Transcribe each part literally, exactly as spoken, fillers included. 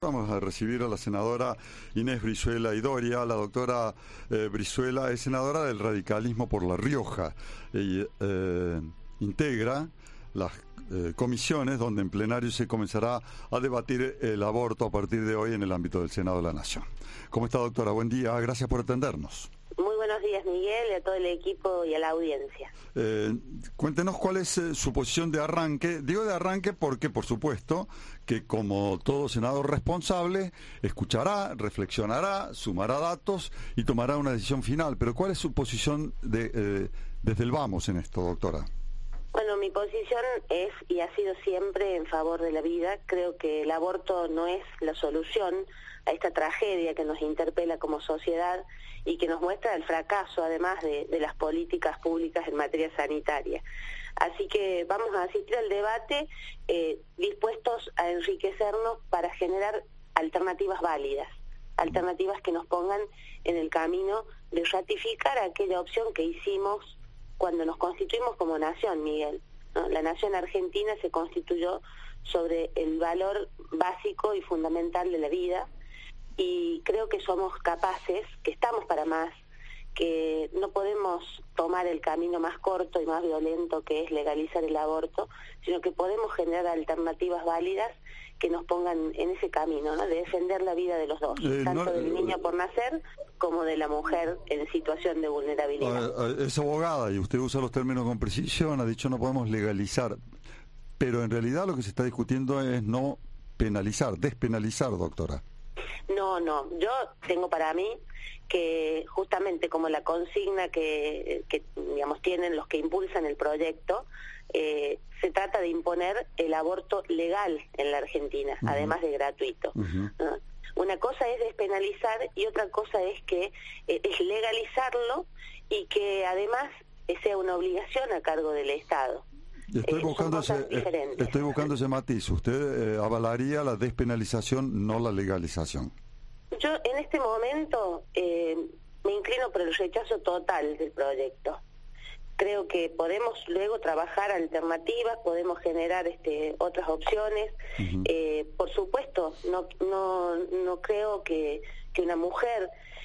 Vamos a recibir a la senadora Inés Brizuela Idoria. La doctora eh, Brizuela es senadora del radicalismo por La Rioja y eh, integra las eh, comisiones donde en plenario se comenzará a debatir el aborto a partir de hoy en el ámbito del Senado de la Nación. ¿Cómo está, doctora? Buen día, gracias por atendernos. Muy buenos días, Miguel, y a todo el equipo y a la audiencia. Eh, cuéntenos cuál es eh, su posición de arranque. Digo de arranque porque, por supuesto, que como todo senador responsable, escuchará, reflexionará, sumará datos y tomará una decisión final. Pero ¿cuál es su posición de, eh, desde el vamos en esto, doctora? Bueno, mi posición es y ha sido siempre en favor de la vida. Creo que el aborto no es la solución a esta tragedia que nos interpela como sociedad y que nos muestra el fracaso, además de, de las políticas públicas en materia sanitaria. Así que vamos a asistir al debate eh, dispuestos a enriquecernos para generar alternativas válidas, alternativas que nos pongan en el camino de ratificar aquella opción que hicimos cuando nos constituimos como nación, Miguel, ¿no? La nación argentina se constituyó sobre el valor básico y fundamental de la vida, y creo que somos capaces, que estamos para más, que no podemos tomar el camino más corto y más violento que es legalizar el aborto, sino que podemos generar alternativas válidas que nos pongan en ese camino, ¿no? De defender la vida de los dos, eh, tanto no, del niño por nacer como de la mujer en situación de vulnerabilidad. Es abogada y usted usa los términos con precisión, ha dicho no podemos legalizar, pero en realidad lo que se está discutiendo es no penalizar, despenalizar, doctora. No, no, yo tengo para mí que justamente como la consigna que, que digamos tienen los que impulsan el proyecto, eh, se trata de imponer el aborto legal en la Argentina, uh-huh. además de gratuito. Uh-huh. ¿no? Una cosa es despenalizar y otra cosa es que eh, es legalizarlo y que además sea una obligación a cargo del Estado. Estoy buscando, ese, estoy buscando ese matiz. ¿Usted eh, avalaría la despenalización, no la legalización? Yo en este momento eh, me inclino por el rechazo total del proyecto. Creo que podemos luego trabajar alternativas, podemos generar este, otras opciones. Uh-huh. eh, por supuesto, no, no, no creo que, que una mujer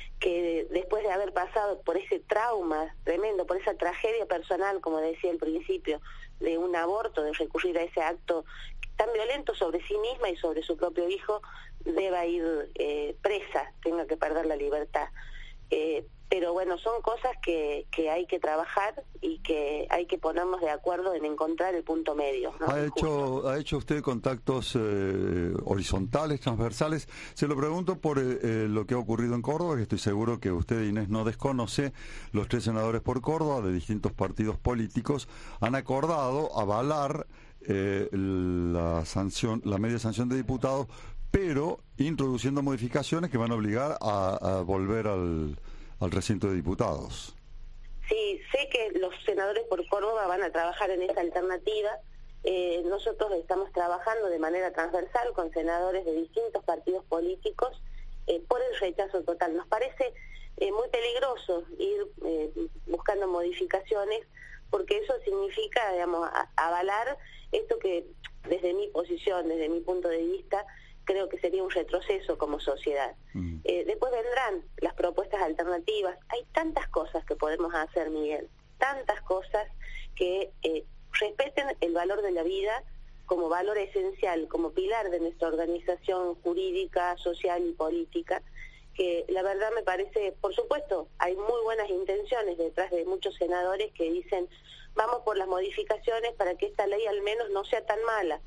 que después de haber pasado por ese trauma tremendo, por esa tragedia personal, como decía al principio, de un aborto, de recurrir a ese acto tan violento sobre sí misma y sobre su propio hijo, deba ir eh, presa, tenga que perder la libertad. Eh, pero bueno, son cosas que, que hay que trabajar y que hay que ponernos de acuerdo en encontrar el punto medio, ¿no? ¿Ha hecho, ¿ha hecho usted contactos eh, horizontales, transversales? Se lo pregunto por eh, lo que ha ocurrido en Córdoba, que estoy seguro que usted, Inés, no desconoce. Los tres senadores por Córdoba, de distintos partidos políticos, han acordado avalar eh, la sanción, la media sanción de diputados, pero introduciendo modificaciones que van a obligar a, a volver al... al recinto de diputados. Sí, sé que los senadores por Córdoba van a trabajar en esa alternativa. Eh, nosotros estamos trabajando de manera transversal con senadores de distintos partidos políticos eh, por el rechazo total. Nos parece eh, muy peligroso ir eh, buscando modificaciones, porque eso significa, digamos, a, avalar esto que desde mi posición, desde mi punto de vista, creo que sería un retroceso como sociedad. Mm. Eh, después vendrán las propuestas alternativas. Hay tantas cosas que podemos hacer, Miguel, tantas cosas que eh, respeten el valor de la vida como valor esencial, como pilar de nuestra organización jurídica, social y política, que la verdad me parece, por supuesto, hay muy buenas intenciones detrás de muchos senadores que dicen, vamos por las modificaciones para que esta ley al menos no sea tan mala.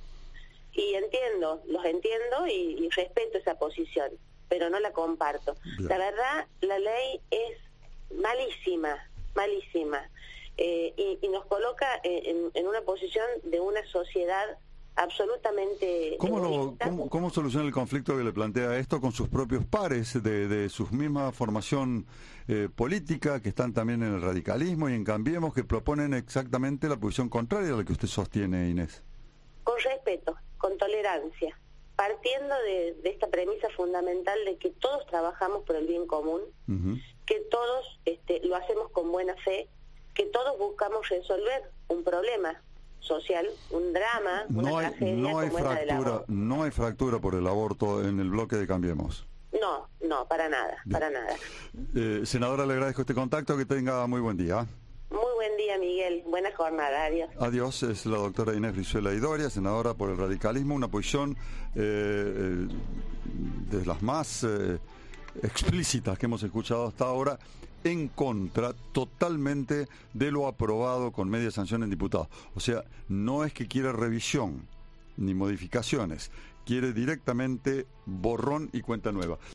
Y entiendo, los entiendo y, y respeto esa posición, pero no la comparto. Bien. La verdad, la ley es malísima, malísima, eh, y, y nos coloca en, en una posición de una sociedad absolutamente... ¿Cómo, lo, cómo, ¿Cómo soluciona el conflicto que le plantea esto con sus propios pares, de, de su misma formación eh, política, que están también en el radicalismo y en Cambiemos, que proponen exactamente la posición contraria a la que usted sostiene, Inés? Con respeto, con tolerancia, partiendo de, de esta premisa fundamental de que todos trabajamos por el bien común, uh-huh. que todos este, lo hacemos con buena fe, que todos buscamos resolver un problema, social, un drama, una no hay, tragedia no hay como es la del fractura, aborto. no hay fractura por el aborto en el bloque de Cambiemos. No, no, para nada, Bien. para nada. Eh, senadora, le agradezco este contacto, que tenga muy buen día. Muy buen día, Miguel. Buena jornada. Adiós. Adiós, es la doctora Inés Brizuela Idoria, senadora por el radicalismo, una posición eh, eh, de las más eh, explícitas que hemos escuchado hasta ahora, en contra totalmente de lo aprobado con media sanción en diputados. O sea, no es que quiere revisión ni modificaciones, quiere directamente borrón y cuenta nueva.